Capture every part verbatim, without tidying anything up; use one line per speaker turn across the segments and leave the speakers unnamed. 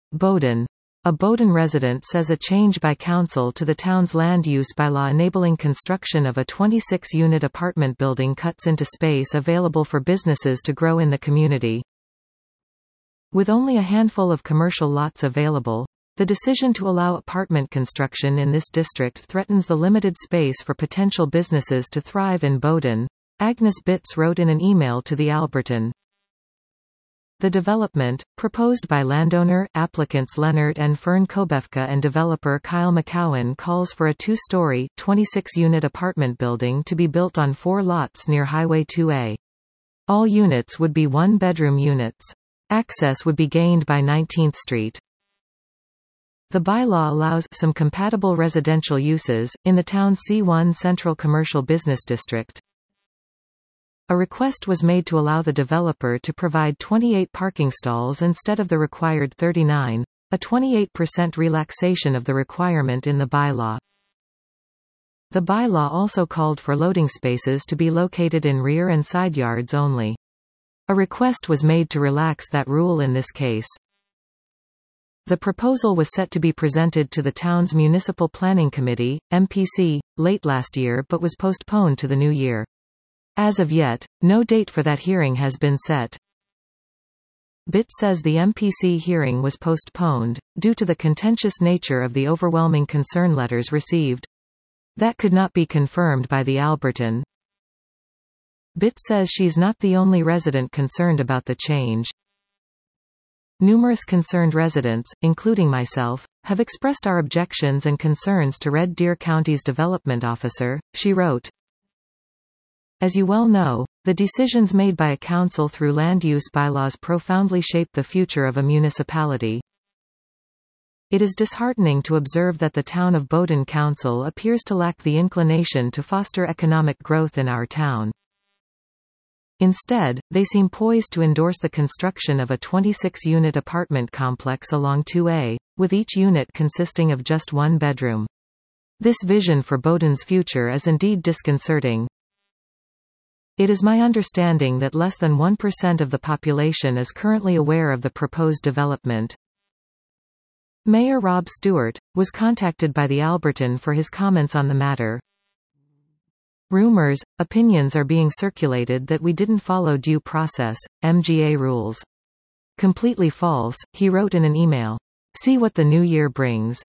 Bowdon. A Bowdon resident says a change by council to the town's land use bylaw enabling construction of a twenty-six unit apartment building cuts into space available for businesses to grow in the community. With only a handful of commercial lots available, the decision to allow apartment construction in this district threatens the limited space for potential businesses to thrive in Bowdon, Agnes Bitts wrote in an email to the Alberton. The development, proposed by landowner, applicants Leonard and Fern Kobefka and developer Kyle McCowan, calls for a two-story, twenty-six unit apartment building to be built on four lots near Highway two A. All units would be one-bedroom units. Access would be gained by nineteenth street. The bylaw allows some compatible residential uses, in the town's C one Central Commercial Business District. A request was made to allow the developer to provide twenty-eight parking stalls instead of the required thirty-nine, a twenty-eight percent relaxation of the requirement in the bylaw. The bylaw also called for loading spaces to be located in rear and side yards only. A request was made to relax that rule in this case. The proposal was set to be presented to the town's Municipal Planning Committee, M P C, late last year but was postponed to the new year. As of yet, no date for that hearing has been set. Bitts says the M P C hearing was postponed, due to the contentious nature of the overwhelming concern letters received. That could not be confirmed by the Alberton. Bitts says she's not the only resident concerned about the change. Numerous concerned residents, including myself, have expressed our objections and concerns to Red Deer County's development officer, she wrote. As you well know, the decisions made by a council through land use bylaws profoundly shape the future of a municipality. It is disheartening to observe that the Town of Bowdon Council appears to lack the inclination to foster economic growth in our town. Instead, they seem poised to endorse the construction of a twenty-six unit apartment complex along two A, with each unit consisting of just one bedroom. This vision for Bowdon's future is indeed disconcerting. It is my understanding that less than one percent of the population is currently aware of the proposed development. Mayor Rob Stewart was contacted by the Alberton for his comments on the matter. Rumors, opinions are being circulated that we didn't follow due process, M G A rules. Completely false, he wrote in an email. See what the new year brings.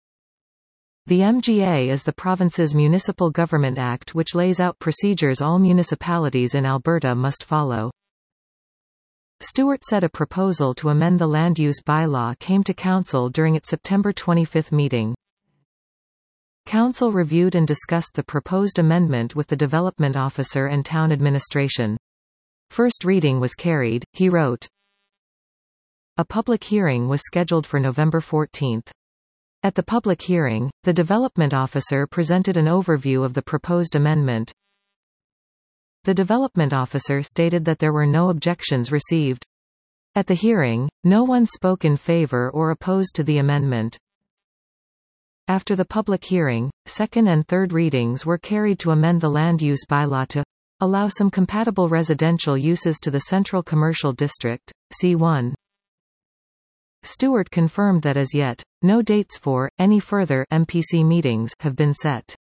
The M G A is the province's Municipal Government Act which lays out procedures all municipalities in Alberta must follow. Stewart said a proposal to amend the land use bylaw came to Council during its September twenty-fifth meeting. Council reviewed and discussed the proposed amendment with the development officer and town administration. First reading was carried, he wrote. A public hearing was scheduled for November fourteenth. At the public hearing, the development officer presented an overview of the proposed amendment. The development officer stated that there were no objections received. At the hearing, no one spoke in favor or opposed to the amendment. After the public hearing, second and third readings were carried to amend the land use bylaw to allow some compatible residential uses to the Central Commercial District, C one. Stewart confirmed that as yet, no dates for any further M P C meetings have been set.